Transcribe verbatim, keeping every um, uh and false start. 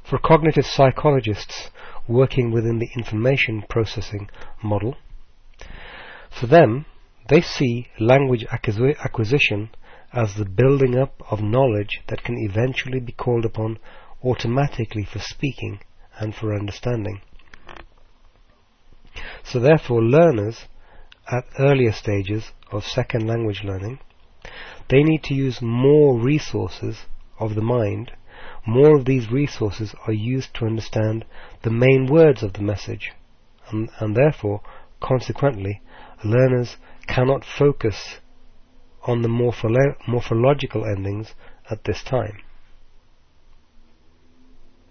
For cognitive psychologists working within the information processing model, for them, they see language acquisi- acquisition as the building up of knowledge that can eventually be called upon automatically for speaking and for understanding. So therefore, learners at earlier stages of second language learning, they need to use more resources of the mind. More of these resources are used to understand the main words of the message, and, and therefore, consequently, learners cannot focus on the morpholo- morphological endings at this time.